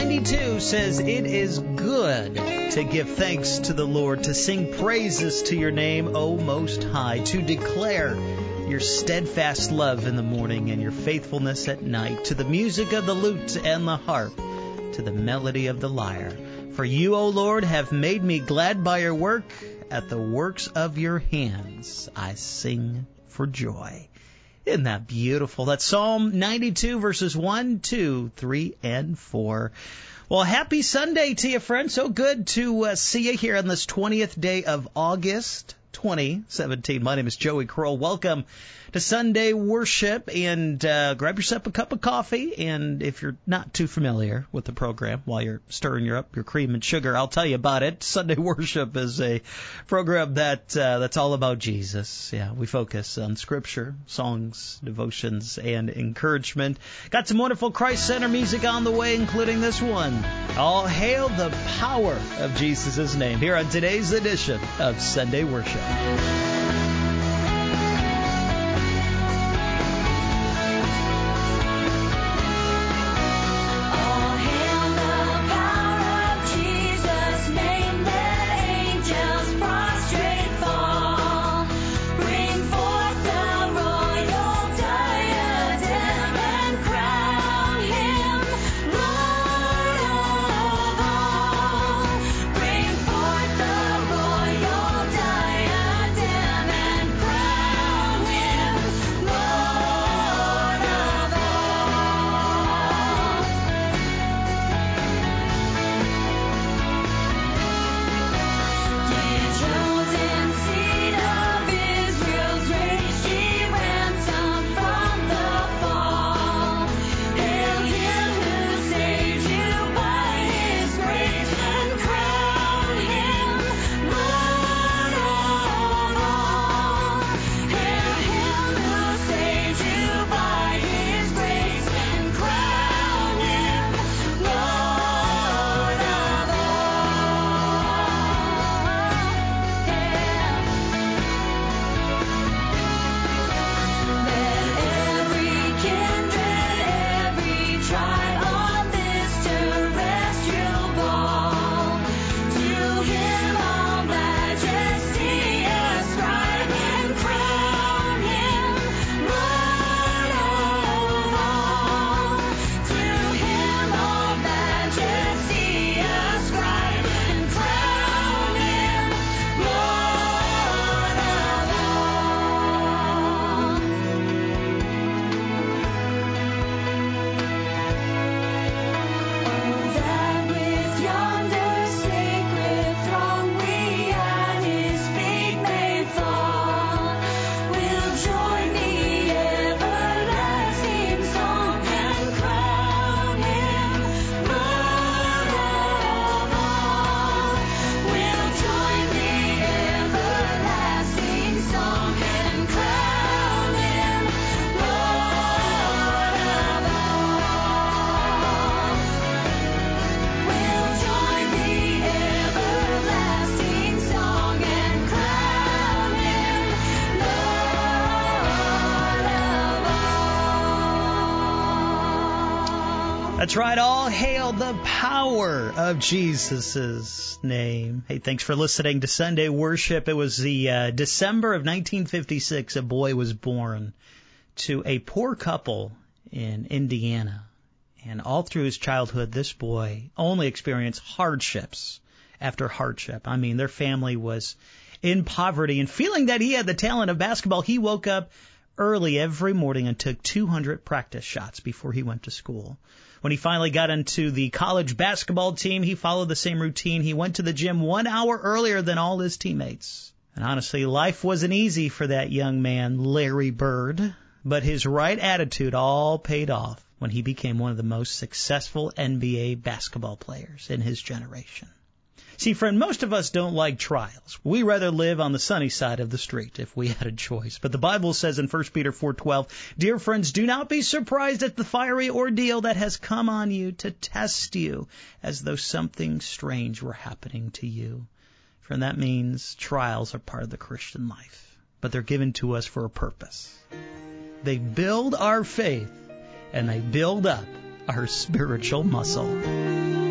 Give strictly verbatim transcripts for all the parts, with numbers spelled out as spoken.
ninety-two says, "It is good to give thanks to the Lord, to sing praises to your name, O Most High, to declare your steadfast love in the morning and your faithfulness at night, to the music of the lute and the harp, to the melody of the lyre. For you, O Lord, have made me glad by your work. At the works of your hands I sing for joy." Isn't that beautiful? That's Psalm ninety-two, verses one, two, three, and four. Well, happy Sunday to you, friends. So good to uh, see you here on this twentieth day of August, twenty seventeen. My name is Joey Kroll. Welcome to Sunday Worship, and uh, grab yourself a cup of coffee. And if you're not too familiar with the program, while you're stirring your up your cream and sugar, I'll tell you about it. Sunday Worship is a program that uh, that's all about Jesus. Yeah, we focus on Scripture, songs, devotions, and encouragement. Got some wonderful Christ-centered music on the way, including this one. All hail the power of Jesus' name here on today's edition of Sunday Worship. That's right. All hail the power of Jesus' name. Hey, thanks for listening to Sunday Worship. It was the uh, December of nineteen fifty-six. A boy was born to a poor couple in Indiana. And all through his childhood, this boy only experienced hardships after hardship. I mean, their family was in poverty. And feeling that he had the talent of basketball, he woke up early every morning and took two hundred practice shots before he went to school. When he finally got into the college basketball team, he followed the same routine. He went to the gym one hour earlier than all his teammates. And honestly, life wasn't easy for that young man, Larry Bird. But his right attitude all paid off when he became one of the most successful N B A basketball players in his generation. See, friend, most of us don't like trials. We rather live on the sunny side of the street if we had a choice. But the Bible says in First Peter four twelve, "Dear friends, do not be surprised at the fiery ordeal that has come on you to test you, as though something strange were happening to you." Friend, that means trials are part of the Christian life, but they're given to us for a purpose. They build our faith, and they build up our spiritual muscle.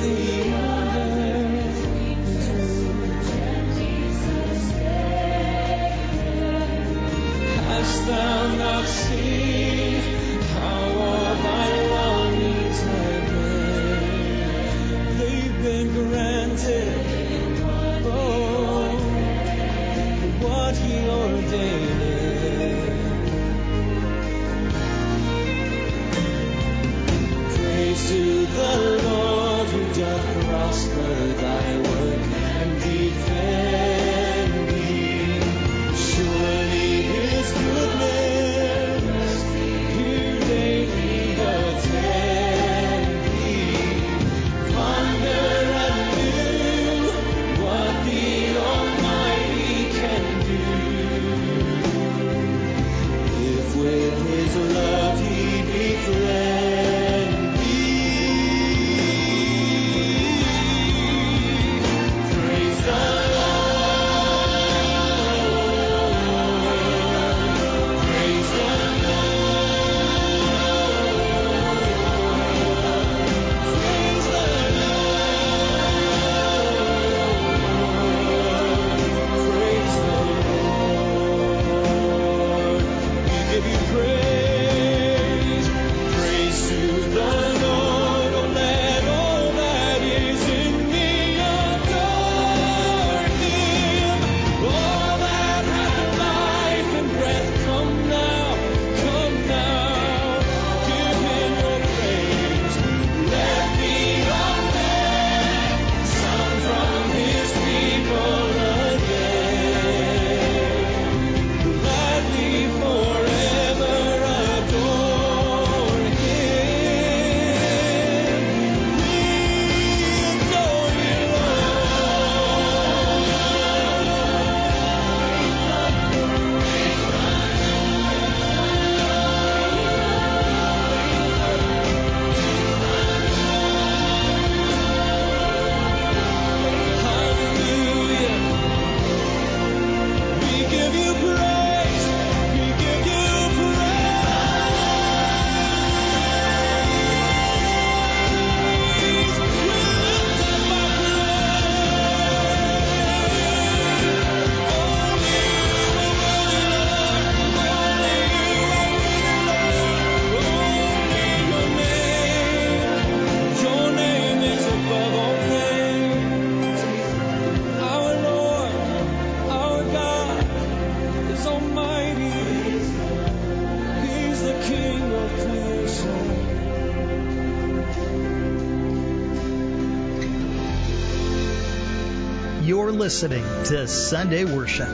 You're listening to Sunday Worship.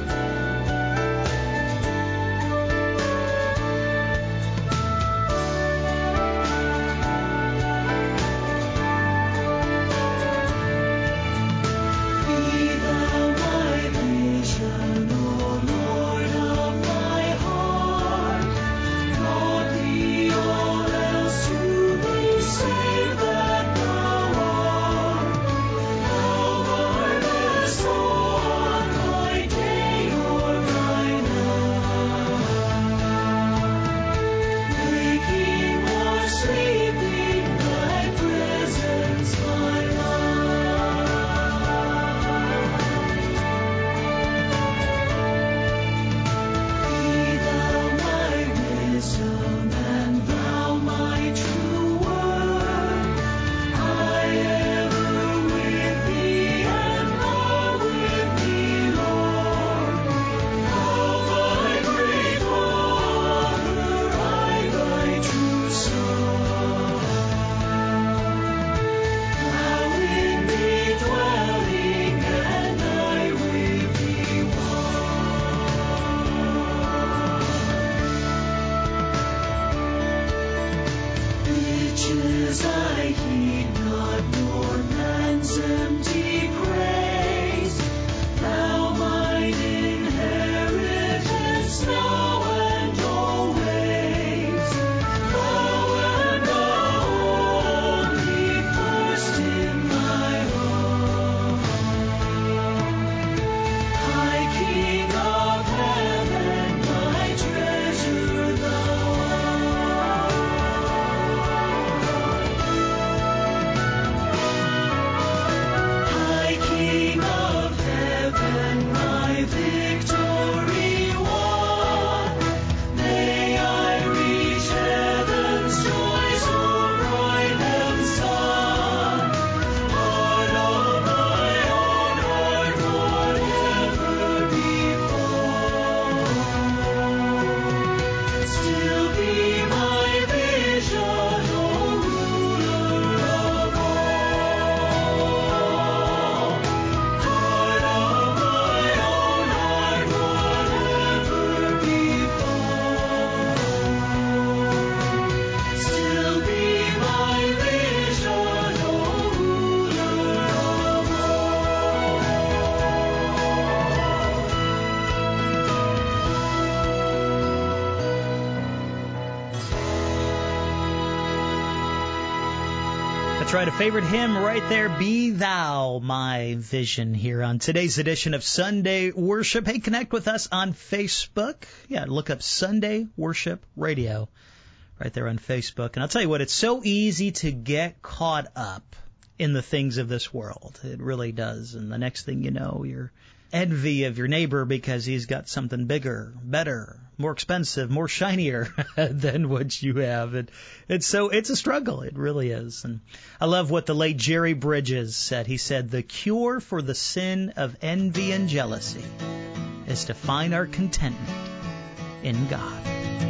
That's right, a favorite hymn right there, Be Thou My Vision, here on today's edition of Sunday Worship. Hey, connect with us on Facebook. Yeah, look up Sunday Worship Radio right there on Facebook. And I'll tell you what, it's so easy to get caught up in the things of this world. It really does. And the next thing you know, you're envy of your neighbor because he's got something bigger, better, more expensive, more shinier than what you have. And it's so it's a struggle. It really is. And I love what the late Jerry Bridges said. He said, the cure for the sin of envy and jealousy is to find our contentment in God.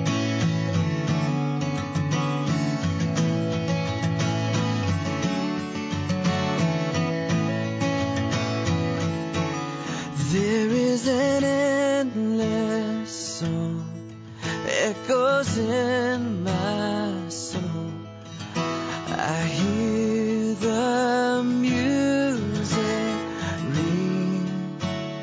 There is an endless song echoes in my soul. I hear the music ring.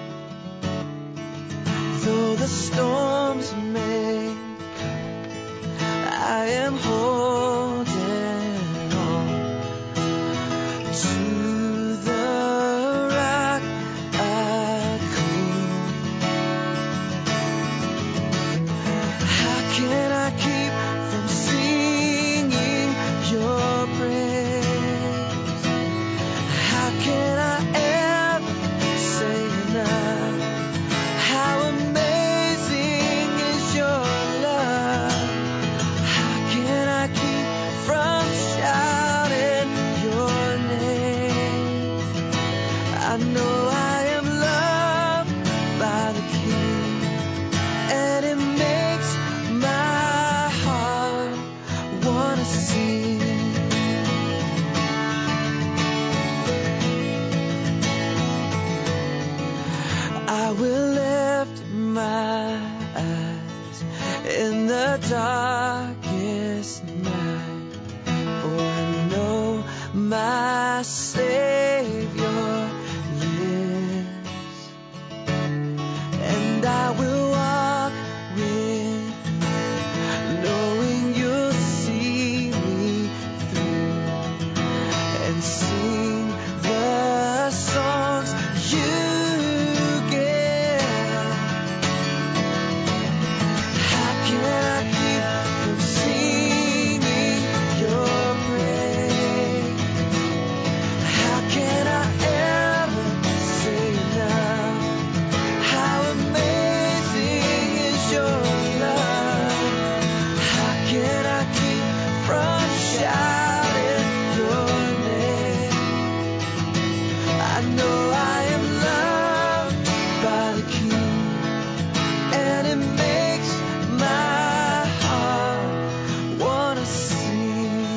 Though the storms may come, I am holding on to the rock I cling. How can I keep from singing your praise? How can I ever say enough? How amazing is your love? How can I keep from shouting your name? I know I am loved by the King, and it makes my heart want to sing. I will lift my eyes in the darkest night, for I know my Savior lives, and I will walk with you, knowing you'll see me through, and sing the songs you give. How can I keep from singing your praise? How can I ever say enough? How amazing is your love? How can I keep from shouting your name? I know I am loved by the King, and it makes my heart want to sing.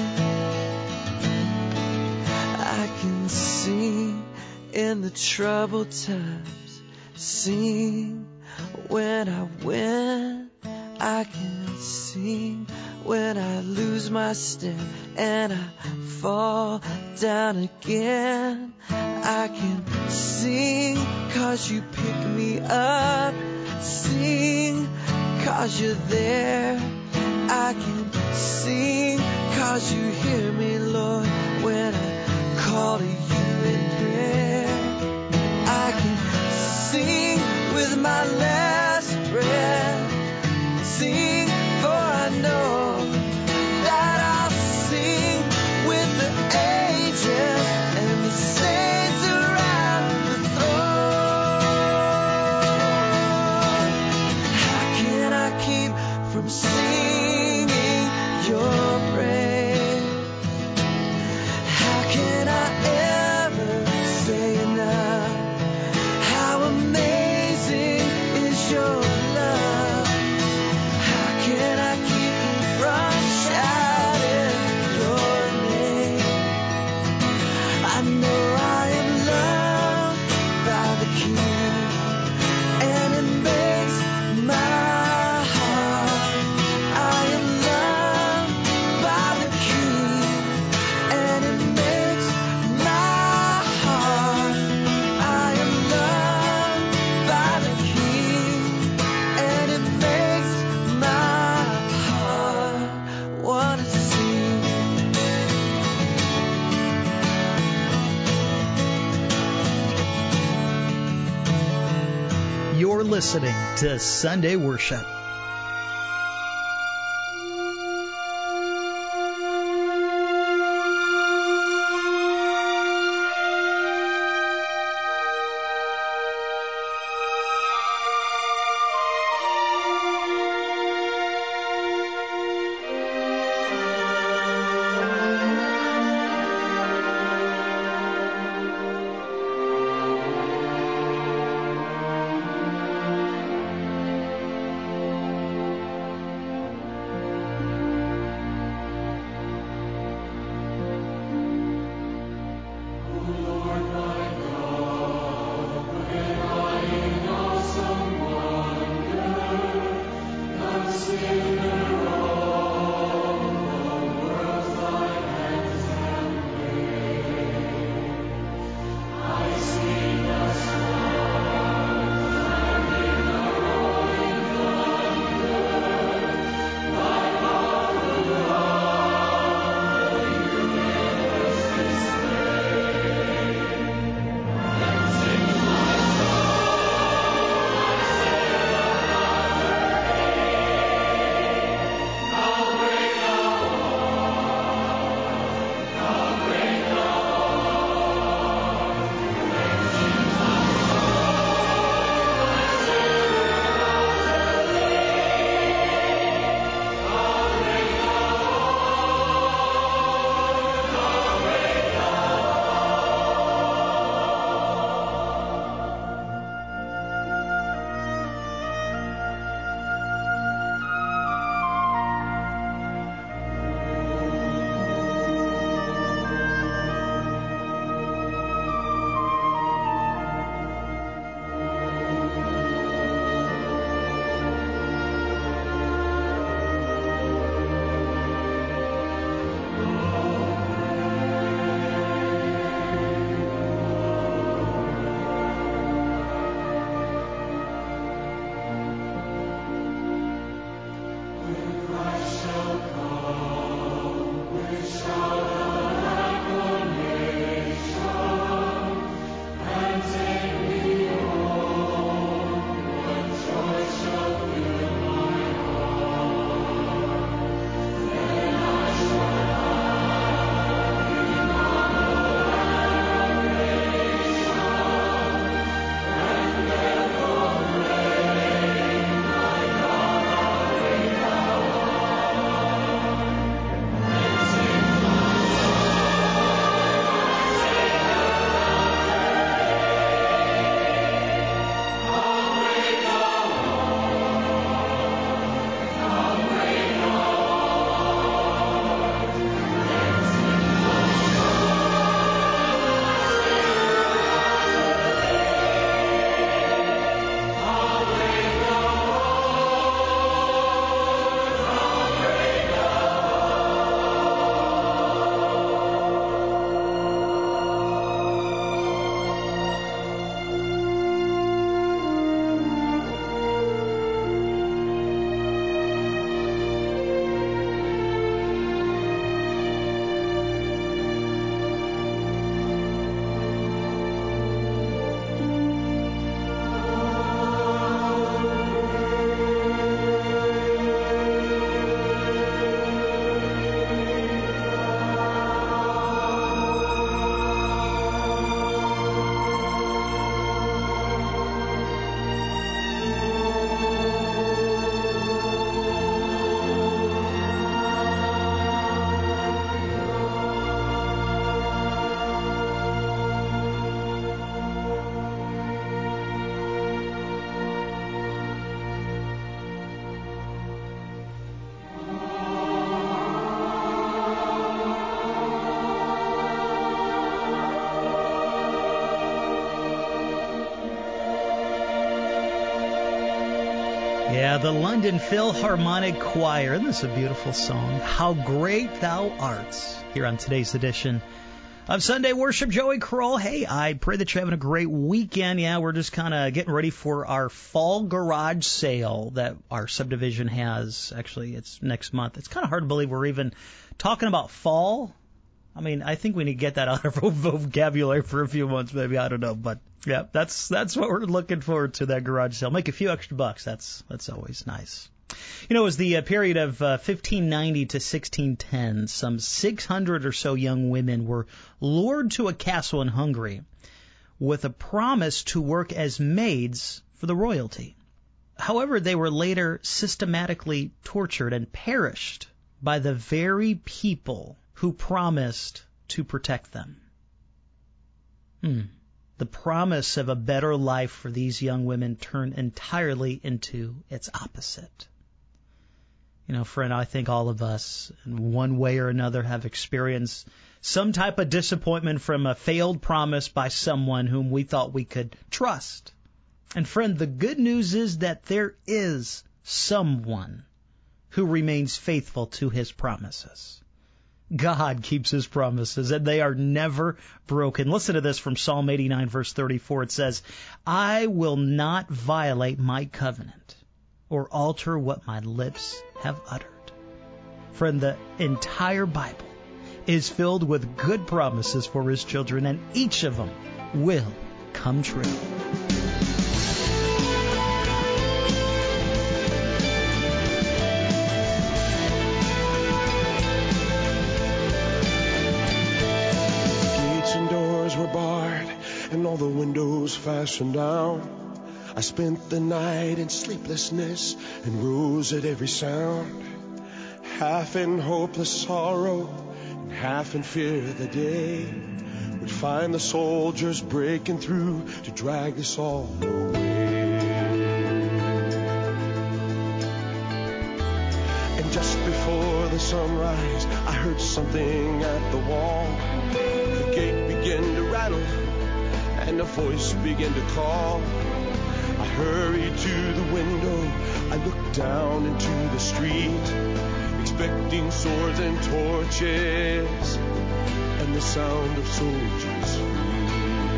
I can sing in the troubled times, sing when I win. I can sing when I lose my step and I fall down again. I can sing 'cause you pick me up, sing 'cause you're there. I can sing 'cause you hear me, Lord, when I call to you in prayer. I can sing with my last breath, sing for I know that I'll sing with the angels and the saints around the throne. How can I keep from singing your praise? listening to Sunday Worship. Yeah, the London Philharmonic Choir. Isn't this a beautiful song? How Great Thou Art. Here on today's edition of Sunday Worship, Joey Kroll. Hey, I pray that you're having a great weekend. Yeah, we're just kind of getting ready for our fall garage sale that our subdivision has. Actually, it's next month. It's kind of hard to believe we're even talking about fall I mean, I think we need to get that out of our vocabulary for a few months, maybe. I don't know. But, yeah, that's that's what we're looking forward to, that garage sale. Make a few extra bucks. That's that's always nice. You know, it was the uh, period of uh, fifteen ninety to sixteen ten. Some six hundred or so young women were lured to a castle in Hungary with a promise to work as maids for the royalty. However, they were later systematically tortured and perished by the very people who promised to protect them. Hmm. The promise of a better life for these young women turned entirely into its opposite. You know, friend, I think all of us, in one way or another, have experienced some type of disappointment from a failed promise by someone whom we thought we could trust. And friend, the good news is that there is someone who remains faithful to his promises. God keeps his promises, and they are never broken. Listen to this from Psalm eighty-nine, verse thirty-four. It says, I will not violate my covenant or alter what my lips have uttered. Friend, the entire Bible is filled with good promises for his children, and each of them will come true. And all the windows fastened down. I spent the night in sleeplessness and rose at every sound. Half in hopeless sorrow and half in fear the day would find the soldiers breaking through to drag us all away. And just before the sunrise, I heard something at the wall. The gate began to rattle and a voice began to call. I hurried to the window, I looked down into the street, expecting swords and torches and the sound of soldiers' feet.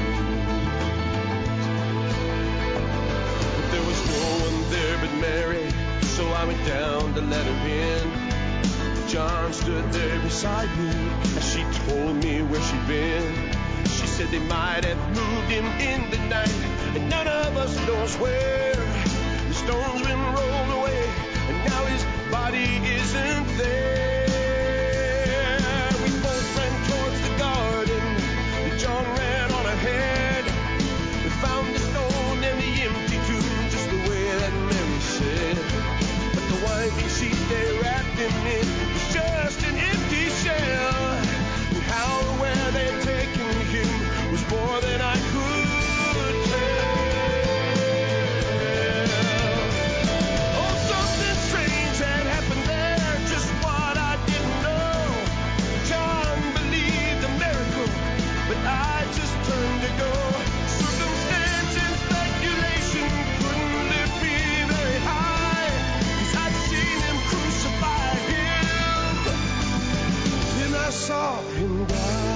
But there was no one there but Mary, so I went down to let her in. John stood there beside me as she told me where she'd been. She said they might have moved him in the night, and none of us knows where. The stone's been rolled away, and now his body isn't there. We both ran towards the garden, and John ran on ahead. We found the stone and the empty tomb, just the way that Mary said. But the winding sheet they wrapped him in was just an empty shell. And how or where they'd taken him was more than I could tell. Oh, something strange had happened there, just what I didn't know. John believed a miracle, but I just turned to go. Circumstance and speculation couldn't lift me very high, 'cause I'd seen him crucify him, then I saw him die.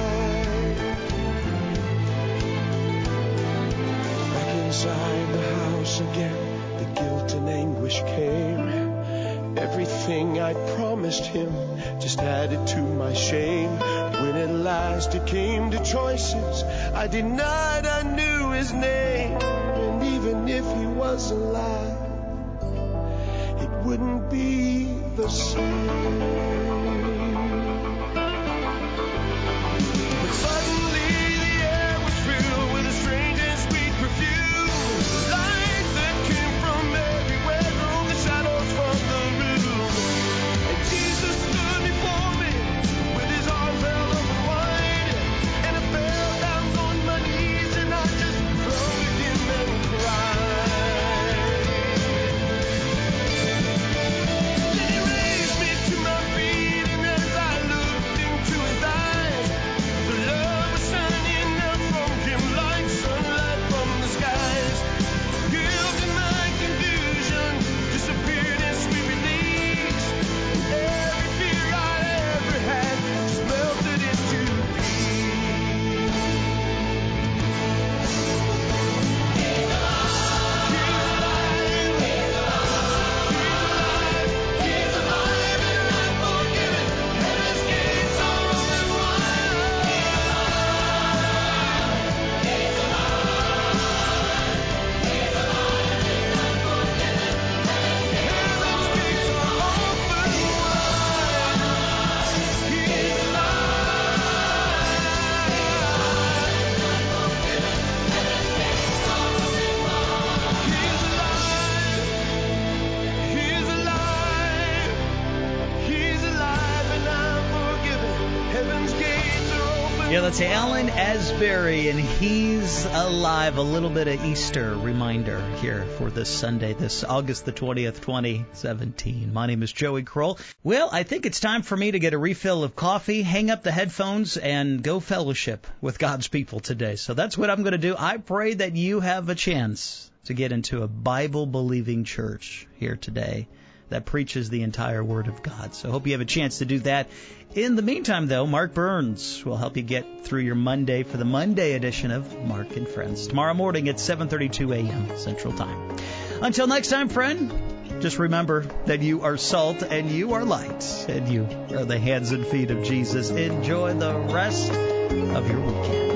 Inside the house again, the guilt and anguish came. Everything I promised him just added to my shame. When at last it came to choices, I denied I knew his name. And even if he was alive, it wouldn't be the same. But suddenly the air was filled with a strange and sweet perfume. Light that came from everywhere drove the shadows from the room. And Jesus stood before me with his arms held open wide. And I fell down on my knees and I just clung to him and cried. Then he raised me to my feet and Yeah, that's Alan Asbury, and he's alive. A little bit of Easter reminder here for this Sunday, this August the twentieth, twenty seventeen. My name is Joey Kroll. Well, I think it's time for me to get a refill of coffee, hang up the headphones, and go fellowship with God's people today. So that's what I'm going to do. I pray that you have a chance to get into a Bible-believing church here today that preaches the entire Word of God. So I hope you have a chance to do that. In the meantime, though, Mark Burns will help you get through your Monday for the Monday edition of Mark and Friends. Tomorrow morning at seven thirty-two a.m. Central Time. Until next time, friend, just remember that you are salt and you are light, and you are the hands and feet of Jesus. Enjoy the rest of your weekend.